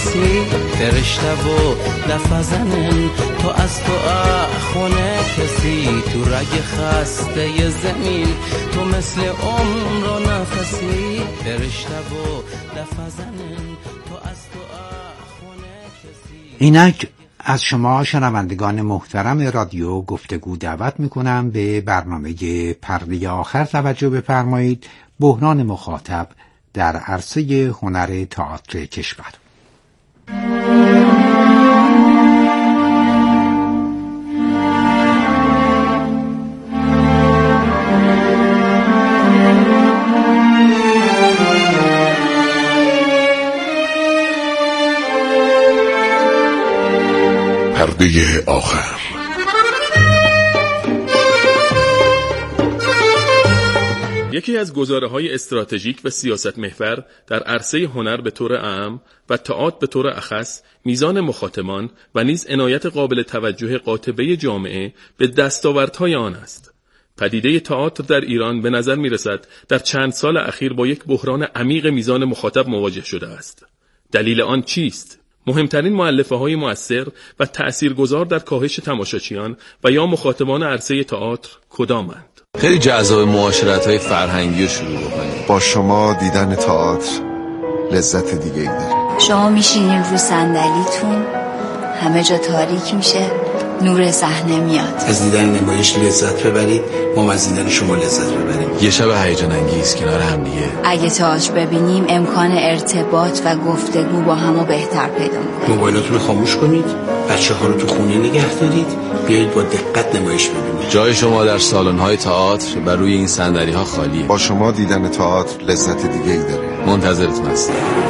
نفسی فرشته و لفظنن تو از تو خونه کسی تو رگ خسته زمین تو مثل عمر و نفسی فرشته و لفظنن تو از تو خونه کسی. اینک از شما شنوندگان محترم رادیو گفتگو دعوت میکنم به برنامه پرده آخر توجه بفرمایید. بحران مخاطب در عرصه هنر تئاتر کشور. پرده آخر. یکی از گزاره‌های استراتژیک و سیاست محور در عرصه هنر به طور عام و تئاتر به طور اخص میزان مخاطبان و نیز عنایت قابل توجه قاطبه جامعه به دستاوردهای آن است. پدیده تئاتر در ایران به نظر می‌رسد در چند سال اخیر با یک بحران عمیق میزان مخاطب مواجه شده است. دلیل آن چیست؟ مهمترین مؤلفه‌های مؤثر و تأثیرگذار در کاهش تماشاچیان و یا مخاطبان عرصه تئاتر کدامند؟ خیلی جذاب معاشرت‌های فرهنگی رو شروع بکنیم. با شما دیدن تئاتر لذت دیگه‌ای داره. شما میشینین رو صندلیتون، همه جا تاریک میشه، نور صحنه میاد. از دیدن نمایش لذت ببرید، ما از دیدن شما لذت ببریم. یه شب هیجان انگیز کنار هم دیگه. اگه تئاتر ببینیم امکان ارتباط و گفتگو با همو بهتر پیدا می‌کنیم. موبایلاتون رو خاموش کنید، بچه‌ها رو تو خونه نگه دارید، بیایید با دقت نمایش ببینید. جای شما در سالن‌های تئاتر و روی این صندلی‌ها خالیه. با شما دیدن تئاتر لذت دیگه‌ای داره. منتظرتون هستم.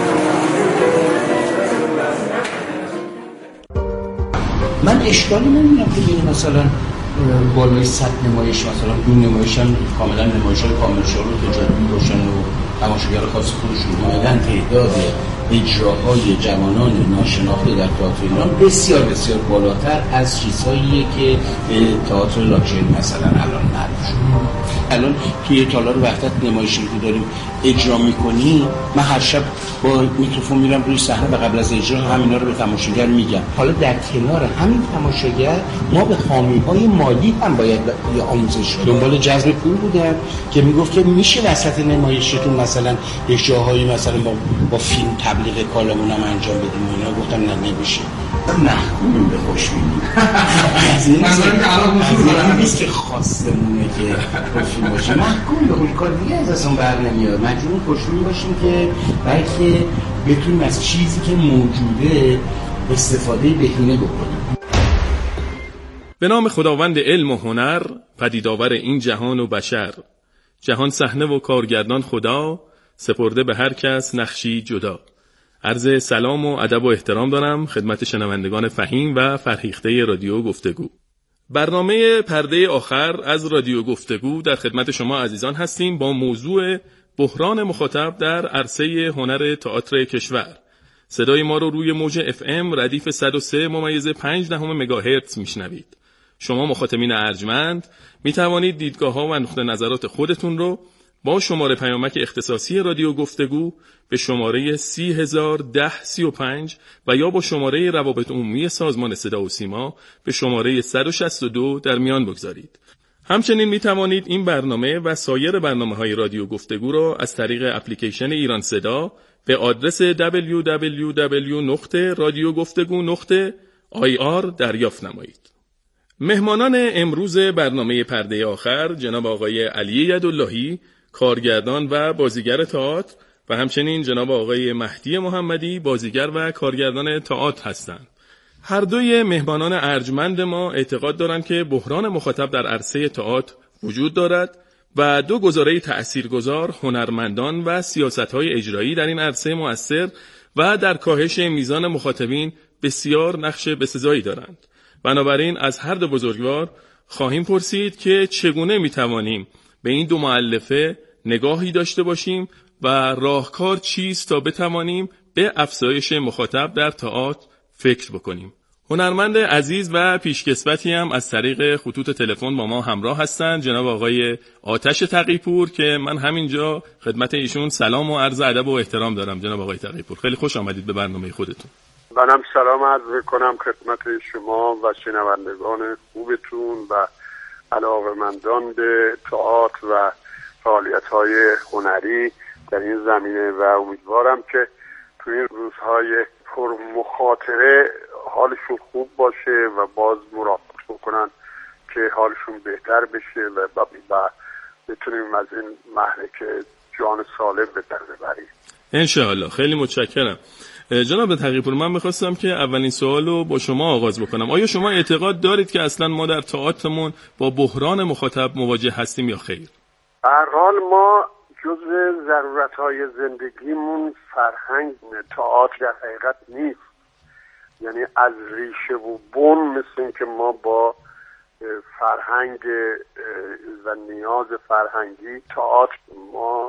من اشکالی نمی‌بینم که ببینید مثلا بالای 100 نمایش مثلا دو نمایش هم کاملا نمایش‌های کامل شروع تجاری باشن و تماشاگر خاص خودشون اومدن. تعداد اجراهای جوانان ناشناخته در تئاتر ایران بسیار بسیار بالاتر از چیزهایی که تئاتر لاکچری مثلا الان معروف شده. الان توی تالار وحدت نمایشی که داریم اجرا می‌کنیم، من هر شب با میکروفون میرم روی صحنه و قبل از اجرا همینا رو به تماشاگر میگم. حالا در کنار همین تماشاگر ما به حامی‌های مالی هم باید یه آموزش بدیم. دنبال جذب پول بودم که میگفت که میشه وسط نمایشتون مثلا یه جاهایی مثلا با فیلم تبلیغ کالامون هم انجام بدیم. اینا گفتم نه نمیشه. محکومیم به خوشبینی. از این مثلا نیست که خواستمونه که خوشبین باشیم. محکوم به خوشبینی، کار دیگه از اصلا بر نمیاد. مجبور خوشبین باشیم که بلکه بتونیم از چیزی که موجوده استفاده بهینه بکنیم. به نام خداوند علم و هنر، پدیدآور این جهان و بشر. جهان صحنه و کارگردان خدا، سپرده به هر کس نقشی جدا. عرض سلام و ادب و احترام دارم خدمت شنوندگان فهیم و فرهیخته رادیو گفتگو. برنامه پرده آخر از رادیو گفتگو در خدمت شما عزیزان هستیم با موضوع بحران مخاطب در عرصه هنر تئاتر کشور. صدای ما رو روی موج FM ردیف 103.5 مگاهرتز میشنوید. شما مخاطبین ارجمند می توانید دیدگاه‌ها و نقطه نظرات خودتون رو با شماره پیامک اختصاصی رادیو گفتگو به شماره 301035 و یا با شماره روابط عمومی سازمان صدا و سیما به شماره 162 در میان بگذارید. همچنین می توانید این برنامه و سایر برنامه‌های رادیو گفتگو را از طریق اپلیکیشن ایران صدا به آدرس www.radiogoftegu.ir دریافت نمایید. مهمانان امروز برنامه پرده آخر جناب آقای علی یداللهی، کارگردان و بازیگر تئاتر و همچنین جناب آقای مهدی محمدی، بازیگر و کارگردان تئاتر هستند. هر دوی مهمانان ارجمند ما اعتقاد دارند که بحران مخاطب در عرصه تئاتر وجود دارد و دو گزاره تأثیرگذار، هنرمندان و سیاست‌های اجرایی در این عرصه مؤثر و در کاهش میزان مخاطبین بسیار نقش بسزایی دارند. بنابراین از هر دو بزرگوار خواهیم پرسید که چگونه میتوانیم به این دو مؤلفه نگاهی داشته باشیم و راهکار چیست تا بتوانیم به افزایش مخاطب در تئاتر فکر بکنیم. هنرمند عزیز و پیشکسوتی هم از طریق خطوط تلفن با ما همراه هستند، جناب آقای آتش تقی‌پور، که من همینجا خدمت ایشون سلام و عرض ادب و احترام دارم. جناب آقای تقی‌پور، خیلی خوش آمدید به برنامه خودتون. منم سلام عرض میکنم خدمت شما و شنوندگان خوبتون و علاقه‌مندان به تئاتر و فعالیت‌های هنری در این زمینه و امیدوارم که تو این روزهای پر مخاطره حالشون خوب باشه و باز مراقبت بکنن که حالشون بهتر بشه و بتونیم از این مهلک جان سالم به در ببریم انشاءالله. خیلی متشکرم. جناب تقی‌پور، من می‌خواستم که اولین سوال رو با شما آغاز بکنم. آیا شما اعتقاد دارید که اصلا ما در تئاترمون با بحران مخاطب مواجه هستیم یا خیر؟ به هر حال ما جزء ضرورت‌های زندگیمون فرهنگ تئاتر در حقیقت نیست. یعنی از ریشه و بن مثل این که ما با فرهنگ و نیاز فرهنگی تئاتر ما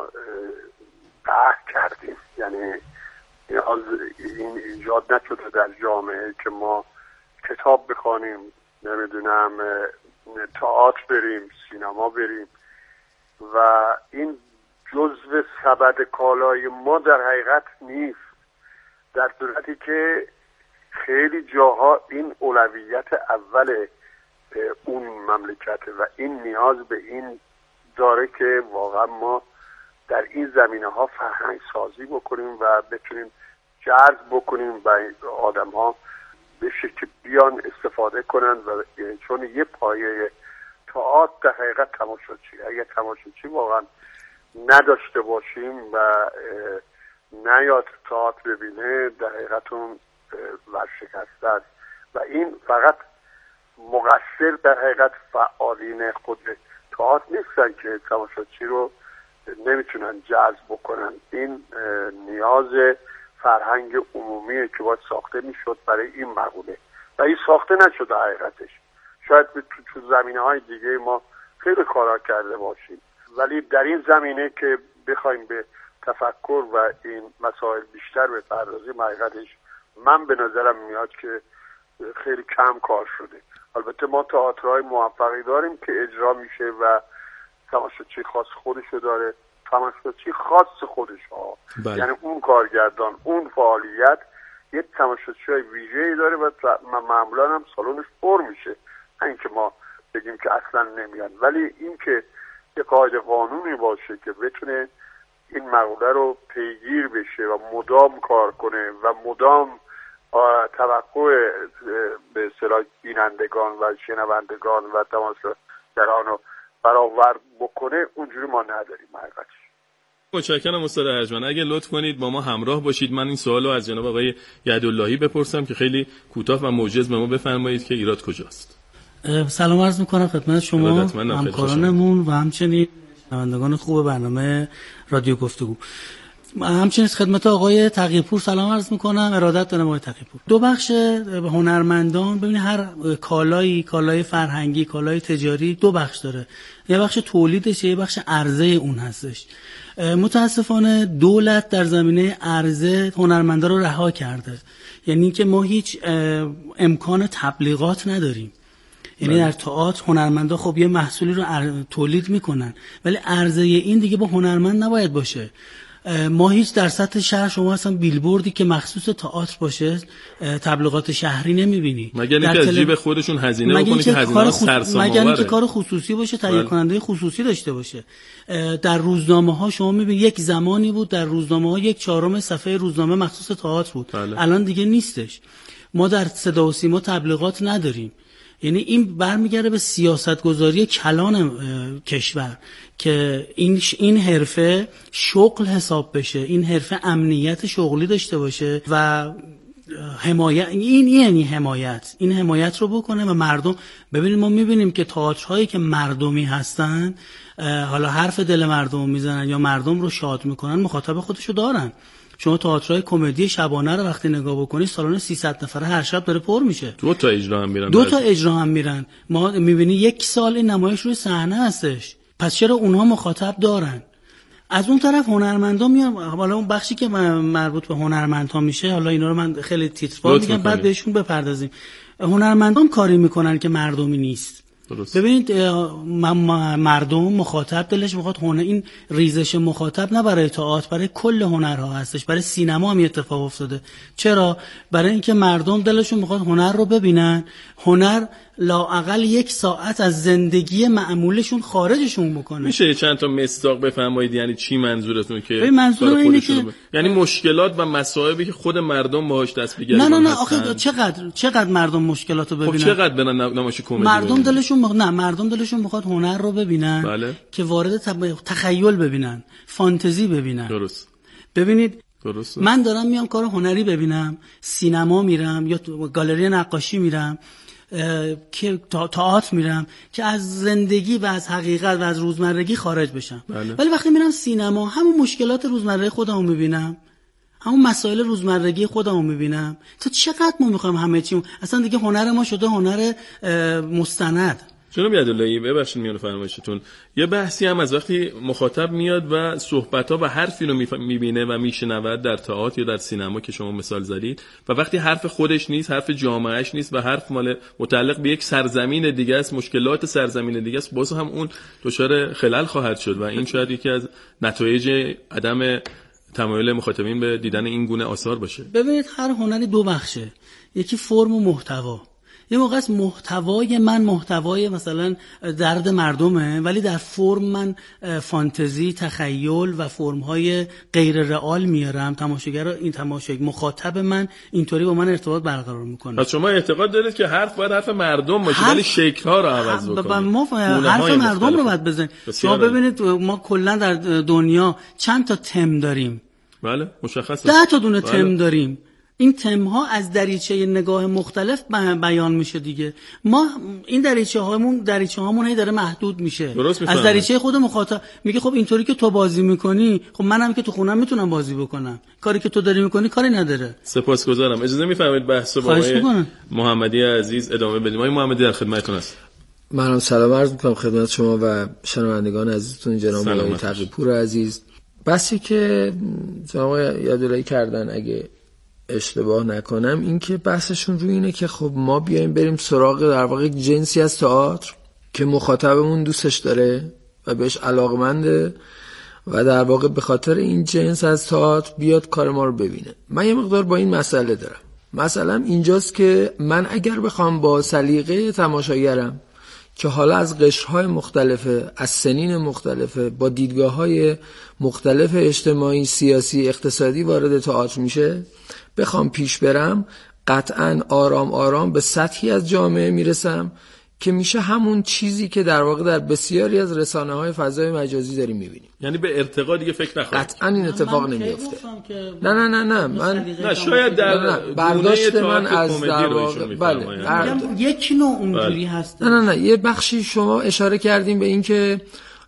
قهر کردیم. یعنی نیاز این ایجاد نشده در جامعه که ما کتاب بخوانیم، نمیدونم تئاتر بریم، سینما بریم و این جزو سبد کالای ما در حقیقت نیست، در صورتی که خیلی جاها این اولویت اول اون مملکته و این نیاز به این داره که واقعا ما در این زمینه ها فرهنگ سازی بکنیم و بتونیم جذب بکنیم و آدم ها بشه که بیان استفاده کنن و چون یه پایه تئاتر در حقیقت تماشاچی. اگه تماشاچی واقعا نداشته باشیم و نیاد تئاتر ببینه در حقیقت اون ورشکسته است و این فقط مقصر در حقیقت فعالین خود تئاتر نیستن که تماشاچی رو نمیتونن جذب بکنن. این نیاز فرهنگ عمومیه که باید ساخته میشد برای این مقوله و این ساخته نشده حقیقتش. شاید تو زمینه‌های دیگه ما خیلی کارا کرده باشیم، ولی در این زمینه که بخوایم به تفکر و این مسائل بیشتر بپردازیم حقیقتش من به نظرم میاد که خیلی کم کار شده. البته ما تئاترهای موفقی داریم که اجرا میشه و تماشاچی خاص خودشو داره، تماشاچی خاص خودش ها. یعنی اون کارگردان اون فعالیت یه تماشاچی ویژه‌ای داره و معمولا هم سالنش پر میشه، نه اینکه ما بگیم که اصلا نمیان. ولی این که یه قاعده قانونی باشه که بتونه این مقوله رو پیگیر بشه و مدام کار کنه و مدام توقع به اصطلاح بینندگان و شنوندگان و تماشاگران رو برآورد بکنه، اونجوری ما نداریم حقیقتش. متشکرم استاد ارجمند. اگه لطف کنید با ما همراه باشید، من این سوالو از جناب آقای یداللهی بپرسم که خیلی کوتاه و موجز به ما بفرمایید که ایراد کجاست. سلام عرض میکنم خدمت شما همکارانمون و همچنین شنوندگان خوب برنامه رادیو گفتگو. همچنین خدمت آقای تقی‌پور سلام عرض میکنم. ارادت دارم آقای تقی‌پور. دو بخش هنرمندان، ببینید هر کالای فرهنگی، کالای تجاری دو بخش داره. یه بخش تولیدش، یه بخش عرضه اون هستش. متاسفانه دولت در زمینه عرضه هنرمندا رو رها کرده. یعنی که ما هیچ امکان تبلیغات نداریم. یعنی در تئاتر هنرمندا خب یه محصولی رو تولید میکنن، ولی عرضه این دیگه با هنرمند نباید باشه. ما هیچ در سطح شهر شما اصلا بیلبوردی که مخصوص تئاتر باشه، تبلیغات شهری نمیبینی. مگر اینکه از جیب خودشون هزینه بکنه که هزینه سرسام‌آوره. مگر اینکه کار خصوصی باشه، تهیه کننده خصوصی داشته باشه. در روزنامه‌ها شما میبینید یک زمانی بود در روزنامه‌ها 1/4 صفحه روزنامه مخصوص تئاتر بود. الان دیگه نیستش. ما در صدا و سیما تبلیغات نداریم. یعنی این برمیگرده به سیاستگذاری کلان کشور که این حرفه شغل حساب بشه، این حرفه امنیت شغلی داشته باشه و حمایت. یعنی این حمایت رو بکنه و مردم. ببینید ما میبینیم که تئاترهایی که مردمی هستن، حالا حرف دل مردم میزنن یا مردم رو شاد میکنن، مخاطب خودشو دارن. شما تئاترهای کمدی شبانه رو وقتی نگاه بکنی، سالن 300 نفره هر شب داره پر میشه. 2 تا اجرا هم میرن. ما میبینی 1 سال این نمایش روی صحنه هستش. پس چرا اونها مخاطب دارن؟ از اون طرف هنرمندا میان. حالا اون بخشی که مربوط به هنرمندها میشه، حالا اینا رو من خیلی تیتروار میگم بعد بهشون بپردازیم. هنرمندان کاری میکنن که مردمی نیست. ببینید مردم مخاطب دلش میخواد هنر، این ریزش مخاطب نه برای تئاتر، برای کل هنرها هستش، برای سینما هم اتفاق افتاده. چرا؟ برای اینکه مردم دلشون میخواد هنر رو ببینن، هنر لااقل 1 ساعت از زندگی معمولشون خارجشون بکنه. میشه چند تا مصداق بفرمایید یعنی چی منظورتون؟ که منظورم اینه که یعنی مشکلات و مصائبی که خود مردم باهاش دست بگیرن. نه آخه چقدر مردم مشکلاتو ببینن. خب چقدر برن نمایش کمدی مردم دلشون میخواد هنر رو ببینن. بله. که وارد تخیل ببینن، فانتزی ببینن. درست. ببینید درست. من دارم میام کار هنری ببینم، سینما میرم یا گالری نقاشی میرم، که تئاتر میرم که از زندگی و از حقیقت و از روزمرگی خارج بشم. بله. ولی وقتی میرم سینما همون مشکلات روزمره خودمو میبینم، همون مسائل روزمرگی خودمو میبینم. تا چقدر ما میخوایم همه چی اصلا دیگه هنر ما شده هنر مستند. جناب عبداللهی ببخشید میونه فرمایشتون، یه بحثی هم از وقتی مخاطب میاد و صحبت‌ها و حرفی رو میبینه و میشنود در تئاتر یا در سینما که شما مثال زدید، و وقتی حرف خودش نیست، حرف جامعهش نیست و حرف مال متعلق به یک سرزمین دیگه است، مشکلات سرزمین دیگه است، باز هم اون دچار خلل خواهد شد و این شاید یکی از نتایج عدم تمایل مخاطبین به دیدن این گونه آثار باشه. ببینید هر هنری 2 بخشه، یکی فرم و محتوا. یه موقع است محتوای مثلا درد مردمه، ولی در فرم من فانتزی، تخیل و فرم‌های غیر رئال میارم. تماشاگر این مخاطب من اینطوری با من ارتباط برقرار میکنه. پس شما اعتقاد دارید که حرف باید حرف مردم باشه ولی شکل‌ها رو عوض بکنه. ما حرف مردم رو باید بزنیم. شما ببینید ما کلا در دنیا چند تا تم داریم. بله مشخصه. 10 تا دونه تم داریم. این تم‌ها از دریچه نگاه مختلف بیان میشه دیگه. ما این دریچه هامون هی داره محدود میشه از دریچه خود مخاطب. میگه خب اینطوری که تو بازی میکنی، خب منم که تو خونم میتونم بازی بکنم، کاری که تو داری میکنی کاری نداره. سپاسگزارم. اجازه میفرمایید بحث با محمدی عزیز ادامه بدیم. آقای محمدی در خدمتتون هست. منم سلام عرض میکنم خدمت شما و شنوندگان عزیزتون، جناب آقای تقی‌پور عزیز. بسی که جناب عبداللهی کردن اگه اشتباه نکنم این که بحثشون روی اینه که خب ما بیایم بریم سراغ در واقع جنسی از تئاتر که مخاطبمون دوستش داره و بهش علاقمنده و در واقع به خاطر این جنس از تئاتر بیاد کار ما رو ببینه. من یه مقدار با این مسئله دارم. مثلا اینجاست که من اگر بخوام با سلیقه تماشاگرم که حالا از قشرهای مختلفه، از سنین مختلفه، با دیدگاه‌های مختلف اجتماعی، سیاسی، اقتصادی وارد تئاتر میشه، بخوام پیش برم، قطعاً آرام آرام به سطحی از جامعه میرسم که میشه همون چیزی که در واقع در بسیاری از رسانه‌های فضای مجازی داریم میبینیم. یعنی به ارتقا دیگه فکر نکنید. قطعاً این اتفاق نمیفته. نه من شاید در برداشت من از در واقع بله یک نوع اونجوری هست. نه یه بخشی شما اشاره کردیم به این که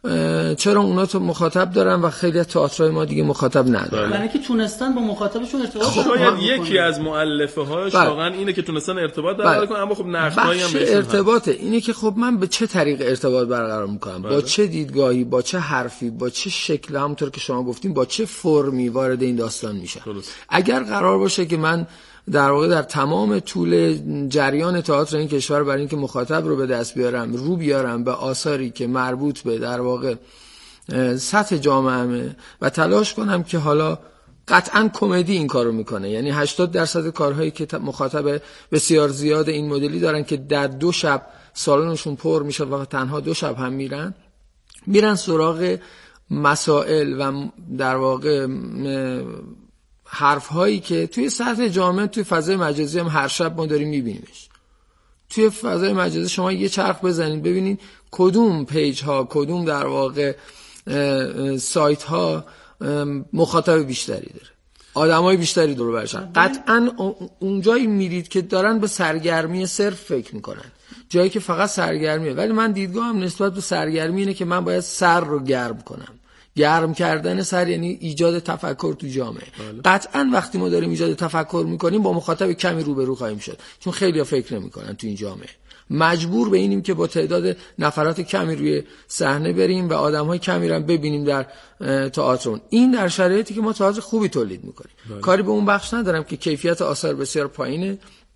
چرا اونا تو مخاطب دارن و خیلی از تئاترهای ما دیگه مخاطب ندارن. یعنی که تونستن با مخاطبشون ارتباط شاید یکی از مؤلفه‌هاش واقعا اینه که تونستن ارتباط برقرار کنن، اما خب نقدایی هم بهشون ارتباطه اینه که خب من به چه طریق ارتباط برقرار میکنم، با چه دیدگاهی، با چه حرفی، با چه شکل، همونطور که شما گفتیم با چه فرمی وارد این داستان میشم. اگر قرار باشه که من در واقع در تمام طول جریان تئاتر این کشور برای اینکه مخاطب رو به دست بیارم، رو بیارم به آثاری که مربوط به در واقع سطح جامعه‌مه و تلاش کنم که حالا قطعاً کمدی این کارو میکنه، یعنی 80% کارهایی که مخاطب بسیار زیاد این مدلی دارن که در 2 شب سالنشون پر میشه و تنها 2 شب هم میرن سراغ مسائل و در واقع حرف هایی که توی سطح جامعه، توی فضای مجازی هم هر شب ما داریم میبینیمش. توی فضای مجازی شما یه چرخ بزنید ببینید کدوم پیج ها، کدوم در واقع سایت ها مخاطب بیشتری داره، آدمای بیشتری دور برشن. قطعا اونجایی میرید که دارن به سرگرمی صرف فکر میکنن، جایی که فقط سرگرمیه. ولی من دیدگاهم نسبت به سرگرمی اینه که من باید سر رو گرم کنم. گرم کردن سر یعنی ایجاد تفکر تو جامعه. قطعا وقتی ما داریم ایجاد تفکر میکنیم با مخاطب کمی روبرو خواهیم شد، چون خیلی‌ها فکر نمیکنن تو این جامعه. مجبور به اینیم که با تعداد نفرات کمی روی صحنه بریم و آدم‌های کمی رو ببینیم در تئاتر. این در شرایطی که ما تئاتر خوبی تولید میکنیم. کاری به اون بخش ندارم که کیفیت آثار بسیار پایینه،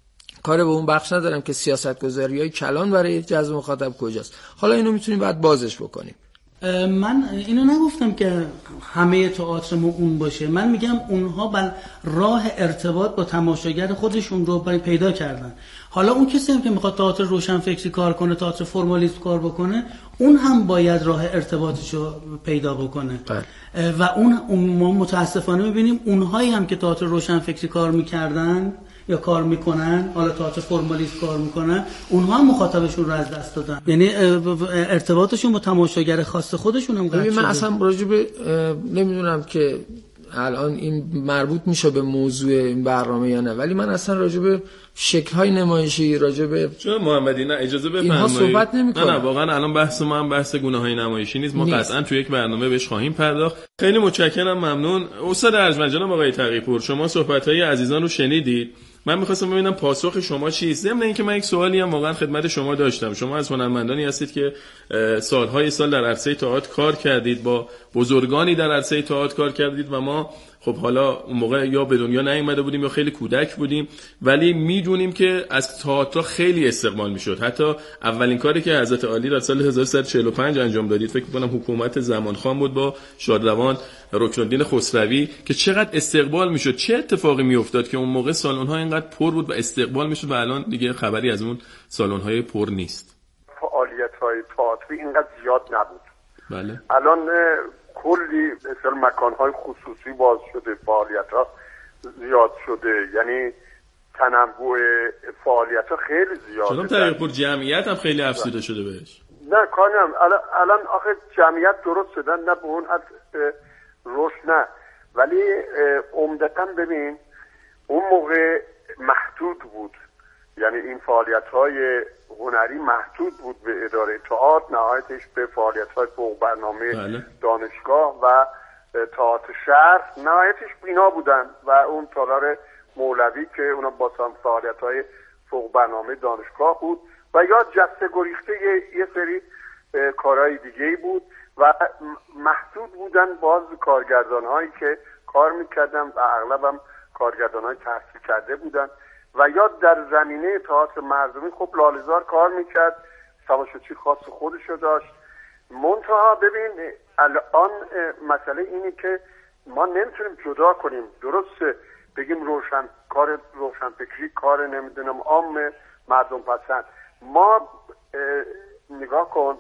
کار به اون بخش ندارم که سیاست‌گذاری‌های کلان برای جذب مخاطب کجاست. حالا اینو میتونیم بعد بازش بکنیم. من اینو نگفتم که همه تئاترمون اون باشه، من میگم اونها راه ارتباط با تماشاگر خودشون رو پیدا کردن. حالا اون کسی هم که میخواد تئاتر روشنفکری کار کنه، تئاتر فرمالیست کار بکنه، اون هم باید راه ارتباطش رو پیدا بکنه. و اون ما متاسفانه میبینیم اونهایی هم که تئاتر روشنفکری کار میکردن یا کار میکنن، حالا تئاتر فرمالیست کار میکنن، اونها هم مخاطبشون رو از دست دادن، یعنی ارتباطشون با تماشاگر خاص خودشون هم قطع شده. من اصلا راجع به نمیدونم که الان این مربوط میشه به موضوع این برنامه یا نه، ولی من اصلا راجع به شکل‌های نمایشی، راجع به چون محمدی نه اجازه بفرمایید اینها صحبت نمی‌کنم. نه واقعا الان بحث ما هم بحث گونه‌های نمایشی نیست، ما قطعا تو یک برنامه بهش خواهیم پرداخت. خیلی متشکرم، ممنون استاد ارجمند. جناب آقای تقی‌پور، شما صحبت‌های عزیزان رو شنیدید. من می‌خواستم ببینم پاسخ شما چیست. ضمن اینکه من یک سوالی هم واقعا خدمت شما داشتم. شما از هنرمندانی هستید که سال‌های سال در عرصه تئاتر کار کردید، با بزرگانی در عرصه تئاتر کار کردید و ما خب حالا اون موقع یا به دنیا نیومده بودیم یا خیلی کودک بودیم، ولی میدونیم که از تئاتر خیلی استقبال میشد. حتی اولین کاری که حضرت عالی در سال 1345 انجام دادید، فکر می‌کنم حکومت زمانخان بود، با شادروان رکنالدین خسروی، که چقدر استقبال میشد، چه اتفاقی میافتاد که اون موقع سالن‌ها اینقدر پر بود و استقبال میشد و الان دیگه خبری از اون سالن‌های پر نیست. فعالیت‌های تئاتری اینقدر زیاد نبود. بله. الان کلی مثلا مکان‌های خصوصی باز شده، فعالیت‌ها زیاد شده، یعنی تنوع فعالیت‌ها خیلی زیاده. چون تقی‌پور جمعیت هم خیلی افزوده شده بهش. نه کاری هم الان آخه جمعیت درست شدن، نه به اون حد رشد نه، ولی عمدتاً ببین اون موقع محدود بود، یعنی این فعالیت‌های هنری محدود بود به اداره تئاتر، نهایتش به فعالیت‌های فوق برنامه دانشگاه و تئاتر شهر، نهایتش بینا بودن و اون تالار مولوی که اونا با فعالیت‌های فوق برنامه دانشگاه بود و یا جسته گریخته یه سری کارهای دیگه‌ای بود و محدود بودن باز کارگردان‌هایی که کار می‌کردن و اغلبم کارگردان‌های تحصیل کرده بودن و یا در زمینه تئاتر مردمی خب لاله‌زار کار میکرد، تماشاچی خاص خودشو داشت. منتها ببین الان مسئله اینه که ما نمیتونیم جدا کنیم، درسته بگیم کار روشنفکری کار نمیدونم عام مردم پسند، ما نگاه کن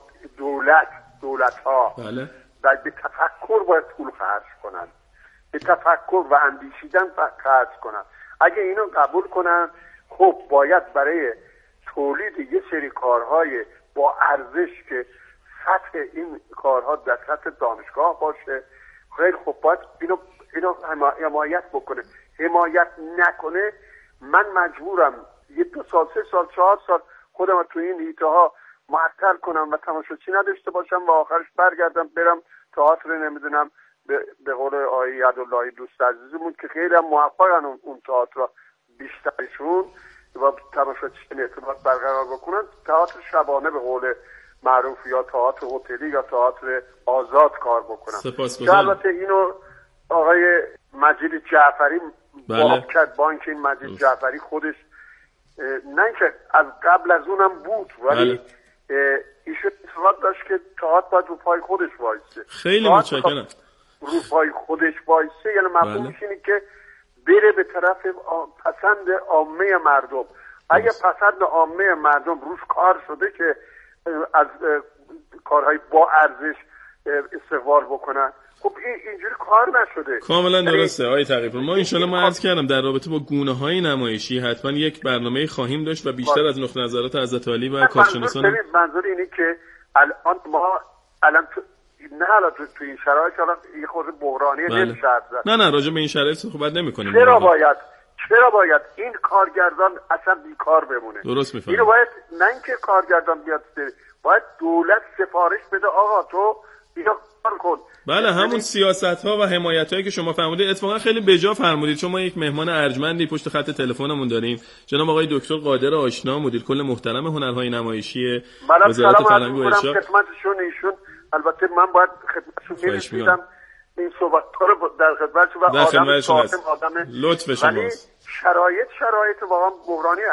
دولت‌ها بله. و به تفکر باید پول خرج کنن، به تفکر و اندیشیدن خرج کنن. اگه اینو قبول کنن خب باید برای تولید یه سری کارهای با ارزش که سطح این کارها در سطح دانشگاه باشه، خیلی خب باید اینو حمایت بکنه. حمایت نکنه من مجبورم 2 سال 3 سال 4 سال خودم تو این حیطه ها معطل کنم و تماشاچی نداشته باشم و آخرش برگردم برم تئاتر نمیدونم به قول آقای یداللهی دوست عزیزمون که خیلی هم موفقن اون تئاتر بیشترشون و تماشاچی ارتباط برقرار بکنن، تئاتر شبانه به قول معروف یا تئاتر هتلی یا تئاتر آزاد کار بکنن. که البته اینو آقای مجید جعفری باب کرد، بانک این مجید جعفری خودش نه اینکه از قبل از اونم بود ولی ایشون اعتقاد داشت که تئاتر باید رو پای خودش وایسه. خیلی متشکرم. رو پای خودش وایسه یعنی مفهومش اینه که بره به طرف پسند عامه مردم. اگه پسند عامه مردم روش کار شده که از کارهای با ارزش استقبال بکنن، خب اینجوری کار نشده. کاملا درسته آقای تقی‌پور. ما انشالله ما عرض کردم در رابطه با گونه‌های نمایشی حتما یک برنامه خواهیم داشت و بیشتر از نقطه نظرات حضرت عالی و کارشناسان. منظور اینه که الان ما نه حالا تو این شرایط الان یه خورده بحرانیه نمیشه زد. نه راجع به این شرایط صحبت نمی‌کنیم. چرا باید این کارگردان اصلا بیکار بمونه؟ درست می‌فهمید. اینو باید نه اینکه کارگردان بیاد، باید دولت سفارش بده آقا تو اینو کار کن. بله همون سیاست‌ها و حمایت‌هایی که شما فرمودید اتفاقا خیلی بجا فرمودید. چون ما یک مهمان ارجمندی پشت خط تلفنمون داریم، جناب آقای دکتر قادر آشنا، مدیر کل محترم هنرهای نمایشی وزارت فرهنگ و ارشاد. ایشون البته من باید خدمتشون می‌رسیدم این صحبت‌ها رو در خدمتشون و آدم لطف شماست. شرایط واقعا بحرانی. از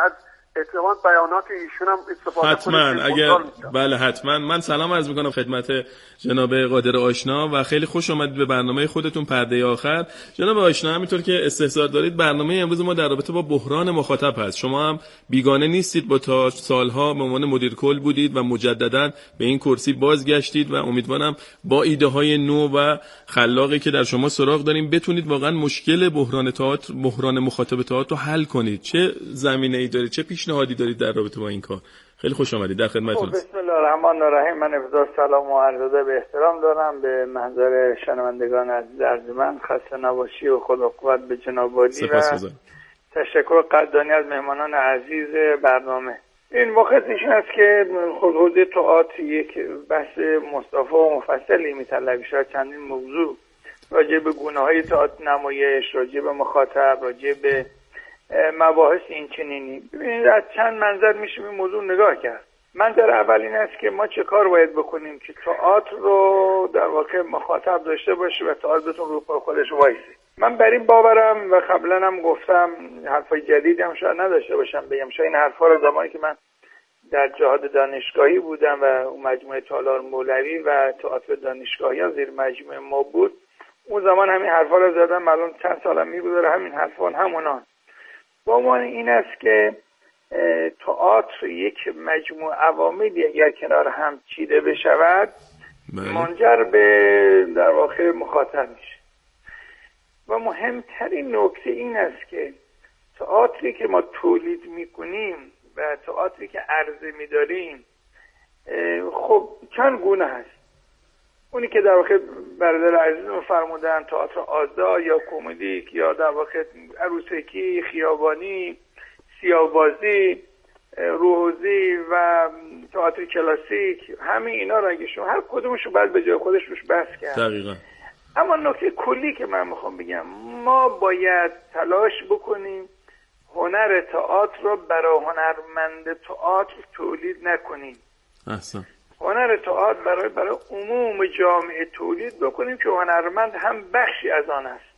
احتمال بیانات ایشون هم استفاده حتما بله حتما. من سلام عرض میکنم خدمت جناب قادر آشنا و خیلی خوش آمدید به برنامه خودتون پرده آخر. جناب آشنا، همینطور که استحضار دارید برنامه امروز ما در رابطه با بحران مخاطب هست. شما هم بیگانه نیستید، با تا سالها به عنوان مدیر کل بودید و مجددا به این کرسی بازگشتید و امیدوارم با ایده های نو و خلاقی که در شما سراغ داریم بتونید واقعا مشکل بحران تئاتر، بحران مخاطب تئاتر رو حل کنید. چه زمینه‌ای دارید، چه پیشنهادی دارید در رابطه با این کار؟ خیلی خوش آمدید، در خدمتتون. بسم الله الرحمن الرحیم. من ابتدا سلام و عرض ادب احترام دارم به محضر شنوندگان عزیز ارجمند. خسته نباشی و خدا قوت به جناب عالی و تشکر قدردانی از مهمانان عزیز برنامه. این واقعیت این است که حوزه تئاتر یک بحث مصطفی و مفصلی میطلبه. شاید چندین موضوع راجع به گونه‌های تئاتر نمایش، راجع به مخاطب، راجع به مباحث این چنینی. ببینید از چند منظر میشه این موضوع نگاه کرد. منظر اول این است که ما چه کار باید بکنیم که تئاتر رو در واقع مخاطب داشته باشه و تئاتر بتونه رو پای خودش وایسه. من بر این باورم و قبلا هم گفتم، حرفای جدیدی هم شاید نداشته باشم بگم. شاید این حرفا رو زمانی که من در جهاد دانشگاهی بودم و مجموعه تالار مولوی و تئاتر دانشگاهی ها زیر مجموعه ما بود، اون زمان همین حرفا رو زدم. الان چند سالم میگذره همین حرفا همونان. با عنوان این است که تئاتر یک مجموع عواملی اگر کنار هم چیده بشود منجر به در واقع مخاطب میشه. و مهمترین نکته این است که تئاتری که ما تولید میکنیم و تئاتری که عرضه میداریم خب چند گونه هست. اونی که در واقع برادر عزیزم فرمودن تئاتر آزاد یا کمدیک یا در واقع عروسکی، خیابانی، سیاه‌بازی، روحوزی و تئاتر کلاسیک، همه اینا رو اگه شما هر کدومشو باید به جای خودش روش بحث کرد. دقیقاً. اما نکته کلی که من میخوام بگم، ما باید تلاش بکنیم هنر تئاتر رو برای هنرمند تئاتر تولید نکنیم. احسن. هنر تئاتر برای عموم جامعه تولید بکنیم که هنرمند هم بخشی از آن است.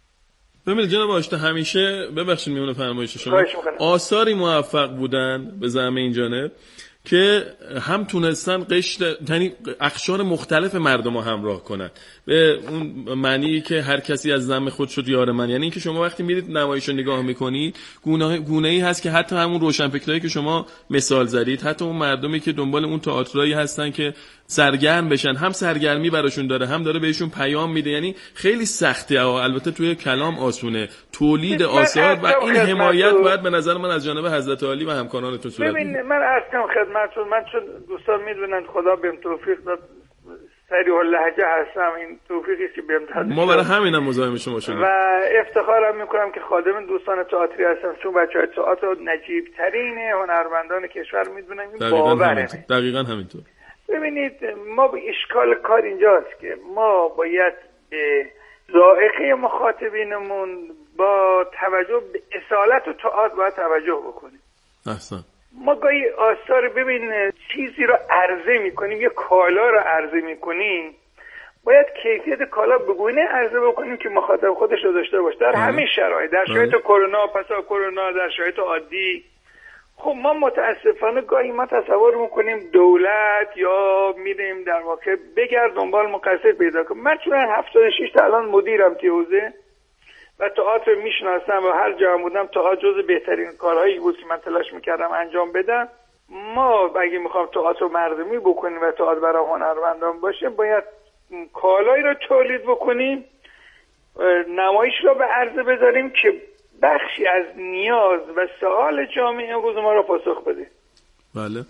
ببینید جناب آشنا، همیشه ببخشید میونه فرمایش شما، آثاری موفق بودن به زعم این جانب که هم تونستن یعنی اقشار مختلف مردم رو همراه کنن، به اون معنی که هر کسی از ذم خود شد یار من. یعنی اینکه شما وقتی میرید نمایش رو نگاه میکنید گونه‌ای هست که حتی همون روشنفکرایی که شما مثال زدید، حتی اون مردمی که دنبال اون تئاترایی هستن که سرگرم بشن، هم سرگرمی براشون داره، هم داره بهشون پیام میده. یعنی خیلی سخته، البته توی کلام آسونه تولید آثار و این حمایت باید به نظر من از جانب حضرت عالی و همکارانتون صورت بگیره. ببین من اصلا خدمتتون، من چون دوستان میدونن خدا بهم توفیق داد سریع اللهجه هستم، این توفیقی که بهم داد ما برای همینم مزاحم شما شدیم و افتخارم میکنم که خادم دوستان تئاتری هستم، چون بچهای تئاتر نجیب ترین هنرمندان کشور میدونن. این باوره. دقیقاً همینطور. ببینید ما به اشکال کار اینجاست که ما باید به ذائقه مخاطبینمون با توجه به اصالت و تئاتر باید توجه بکنیم. احسن. ما گاهی آثار ببین چیزی رو عرضه میکنیم، یه کالا رو عرضه میکنیم، باید کیفیت کالا به گونه عرضه بکنیم که مخاطب خودش رو داشته باشه در همه شرایط، در شرایط کرونا، پسا کرونا، در شرایط عادی. خب ما متاسفانه گاهی ما تصور میکنیم دولت یا میریم در واقع بگرد دنبال مقصر پیدا کنیم. من چون 76 تا الان مدیرم توی حوزه و تئاتر میشناسم و هر جا بودم تئاتر جز بهترین کارهایی بود که من تلاش میکردم انجام بدم. ما اگه میخوام تئاتر مردمی بکنیم و تئاتر برای هنرمندان باشه، باید کالایی رو تولید بکنیم، نمایش رو به عرضه بذاریم که بخشی از نیاز و سوال جامعه امروز ما رو پاسخ بده. بله.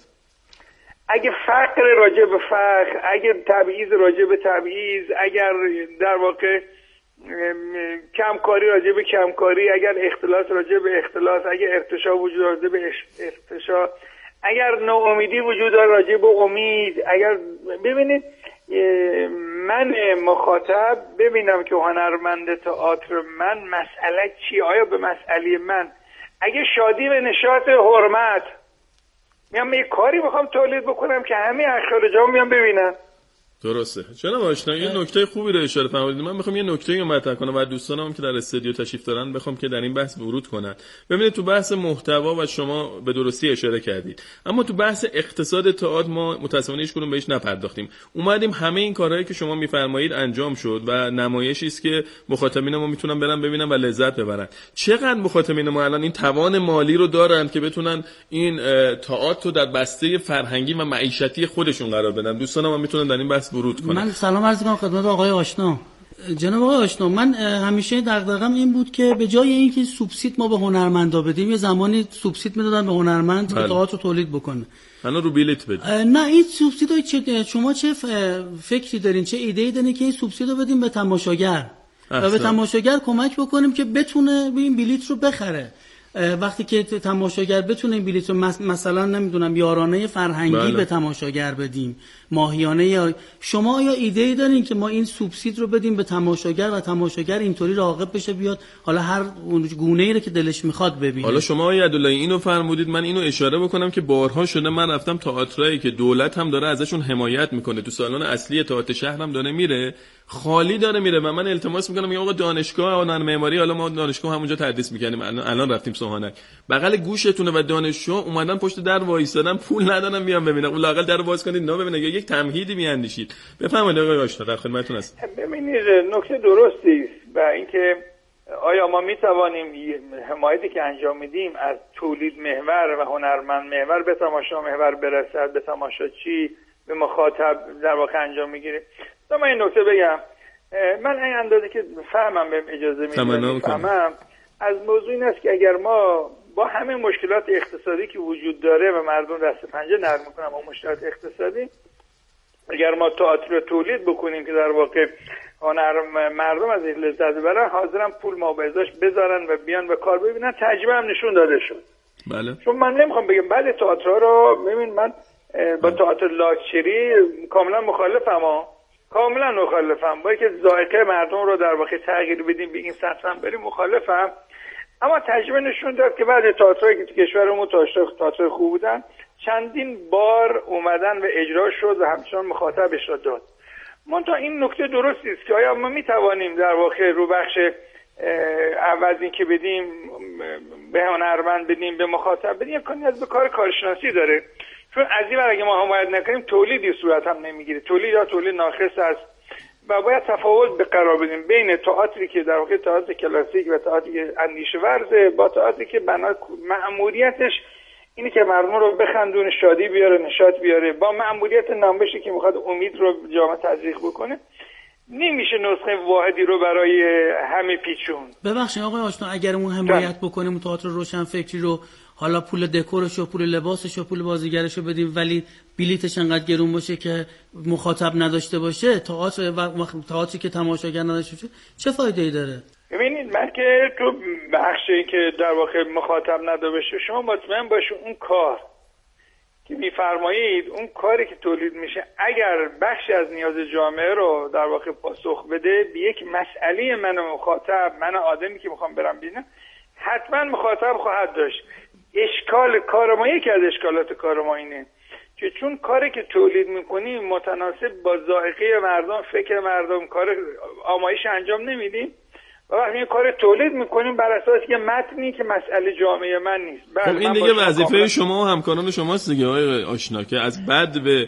اگه فقر راجع به فقر، اگر تبعیض راجع به تبعیض، اگر در واقع کمکاری راجع به کمکاری، اگر اختلاس راجع به اختلاس، اگر ارتشا وجود داره به ارتشا، اگر ناامیدی وجود داره راجع به امید، اگر ببینید من مخاطب ببینم که هنرمند تئاتر من مسئله چی، آیا به مسئله من اگه شادی و نشاط حرمت میام یه کاری بخوام تولید بکنم که همه اخشار جامعه میام ببینن، درسته. جناب آشنا یه نکته خوبی رو اشاره فرمودید. من میخوام یه نکته رو مطرح کنم و دوستانم هم که در استودیو تشریف دارن بخوام که در این بحث ورود کنن. ببینید تو بحث محتوا و شما به درستی اشاره کردید، اما تو بحث اقتصاد تئاتر ما متأسفانه هیچ کدوم بهش نپرداختیم. اومدیم همه این کارهایی که شما میفرمایید انجام شد و نمایشی است که مخاطبین ما میتونن برن ببینن و لذت ببرن. چقدر مخاطبین ما الان این توان مالی رو دارن که بتونن این تئاتر رو در بسته فرهنگی و معیشتی خودشون قرار بدن؟ دوستانم هم میتونن در این بحث ورود کنن. من سلام عرض می‌کنم خدمت آقای آشنا. جناب آقای آشنا، من همیشه دغدغه‌م این بود که به جای اینکه سوبسید ما به هنرمندا بدیم، یه زمانی سوبسید میدادن به هنرمند که تئاتر رو تولید بکنه. منو رو بلیت بده. نه این سوبسیدای شما چه فکری دارین، چه ایده‌ای دارین که این سوبسیدو بدیم به تماشاگر و به تماشاگر کمک بکنیم که بتونه این بلیت رو بخره؟ وقتی که تماشاگر بتونه این بلیت رو مثلا نمیدونم یارانه فرهنگی به تماشاگر بدیم، ماهیانه، یا شما یا ایده‌ای دارین که ما این سوبسید رو بدیم به تماشاگر و تماشاگر اینطوری راغب بشه بیاد حالا هر گونه‌ای رو که دلش میخواد ببینه؟ حالا شما آقای عدولایی اینو فرمودید، من اینو اشاره بکنم که بارها شده من رفتم تئاترایی که دولت هم داره ازشون حمایت میکنه، تو سالن اصلی تئاتر شهر هم داره میره، خالی داره میره و من التماس میکنم آقا دانشگاه هنر معماری، حالا ما دانشگاه همونجا تدریس میکنیم، الان رفتیم سوهانک، بغل گوشتونه و دانشجو اومدن پشت در وایسادن، پول ندارن بیان ببینن، اون لااقل در باز کنید اینا ببینن، یا یک تمهیدی میاندیشید. بفرمایید آقای آشنا، در خدمتتون هستم. ببینید نکته درستی است و اینکه آیا ما میتوانیم حمایتی که انجام میدیم از تولید محور و هنرمند محور به تماشا محور برسد، به تماشاچی، به مخاطب در واقع انجام میگیره. من این نکته بگم، من این اندازه که فهمم بهم اجازه میدم از موضوع این است که اگر ما با همه مشکلات اقتصادی که وجود داره و مردم دست پنجه نرم میکنن با مشکلات اقتصادی، اگر ما تئاتر رو تولید بکنیم که در واقع مردم از این لذت ببرن، حاضرن پول ما به ازاش بذارن و بیان و کار ببینن. تجربه هم نشون داده شد. بله. چون من نمیخوام بگم بعد تئاترها رو ببین، من با تئاتر لاکچری کاملا مخالفم کاملا مخالفم. با اینکه ذائقه مردم رو در واقع تغییر بدیم به این سطح بریم مخالفم، اما تجربه نشون داد که بعد تئاترایی که تو کشورمون تئاتر خوب بودن چندین بار اومدن و اجرا شد و همچنان مخاطبش را داد. منتها این نکته درستی است که آیا ما میتوانیم در واقع رو بخش عوض این که بدیم به هنرمند بدیم به مخاطب بدیم، یک کاری از به کار کارشناسی داره. چون از این ور اگه ما حمایت نکنیم تولیدی صورت هم نمیگیره، تولید یا تولید ناقص است و باید تفاوت به قرار بدیم بین تئاتری که در واقع تئاتر کلاسیک و تئاتری که اندیشه ورزه با تئاتری که مأموریتش اینه که مردم رو بخندونه، شادی بیاره، نشاط بیاره، با مأموریت نمایشی که میخواد امید رو جامعه تزریق بکنه. نمیشه نسخه واحدی رو برای همه پیچون. ببخشید آقای آشنا، اگر اون حمایت بکنیم تئاتر روشن فکری رو، حالا پول دکورش و پول لباسش و پول بازیگرش رو بدیم ولی بلیتش انقدر گرون باشه که مخاطب نداشته باشه، تئاتری که تماشاگر نداشته باشه، چه فایده‌ای داره؟ ببینید من که تو بخشی که در واقع مخاطب نداشته باشه، شما مطمئن باشید اون کار که میفرمایید، اون کاری که تولید میشه اگر بخشی از نیاز جامعه رو در واقع پاسخ بده به یک مسئله من مخاطب، من آدمی که میخوام برم ببینم، حتما مخاطب خواهد داشت. اشکال کار ما، یکی از اشکالات کار ما اینه که چون کاری که تولید میکنیم متناسب با ذائقه مردم، فکر مردم، کار آمایش انجام نمیدیم و وقتی یه کار تولید میکنیم بر اساس یه متنی که مسئله جامعه من نیست. خب این دیگه وظیفه شما و همکاران شماست دیگه آقای آشنا، که از بد به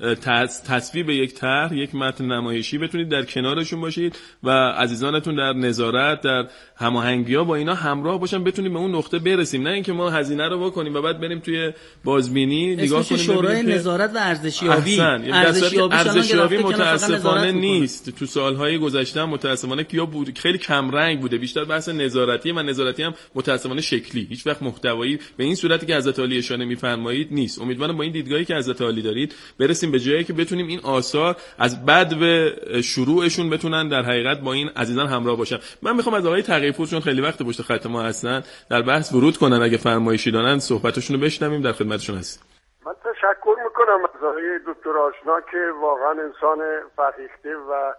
تصویب یک طرح، یک متن نمایشی بتونید در کنارشون باشید و عزیزانتون در نظارت، در هماهنگی‌ها با اینا همراه باشن، بتونیم به اون نقطه برسیم. نه اینکه ما هزینه رو بکنیم و بعد بریم توی بازبینی نگاه کنیم. شورای نظارت و ارزشیابی. ارزشیابی متاسفانه نیست. تو سالهای گذشته متاسفانه کیا بود، خیلی کم رنگ بوده، بیشتر بحث نظارتیه و نظارتی هم متاسفانه شکلی، هیچ وقت محتوایی به این صورتی که حضرت عالی اشاره می‌فرمایید نیست. امیدوارم با این دیدگاهی که حضرت عالی دارید برسیم به جایی که بتونیم این آثار از بد به شروعشون بتونن در حقیقت با این عزیزان همراه باشن. من میخوام از آقای تقی‌پور، چون خیلی وقت پشت خط ما هستن، در بحث ورود کنن. اگه فرمایشی دارن صحبتشون رو بشنویم، در خدمتشون هستیم. من تشکر میکنم از آقای دکتر آشنا که واقعا انسان فرهیخته و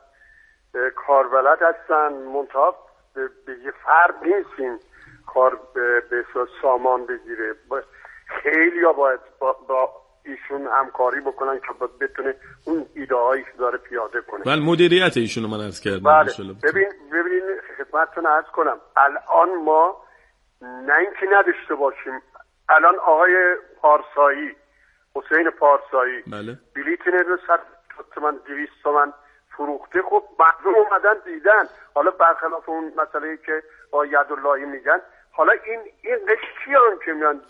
کاربلد هستن. منتها به یه فرد نیستین کار به سامان بگیره. خیلی ها باید با ایشون همکاری بکنن که بتونه اون ایده هایش داره پیاده کنه. بله مدیریت ایشونو من عرض کردم. بله ببین خدمتتون عرض کنم الان ما نه اینکه نداشته باشیم، الان آقای پارسایی، حسین پارسایی بله. بلیت رو 100 تومن 200 تومن فروخته. خب مردم اومدن دیدن. حالا برخلاف اون مسئله‌ای که با یداللهی میگن، حالا این قشتیان که میان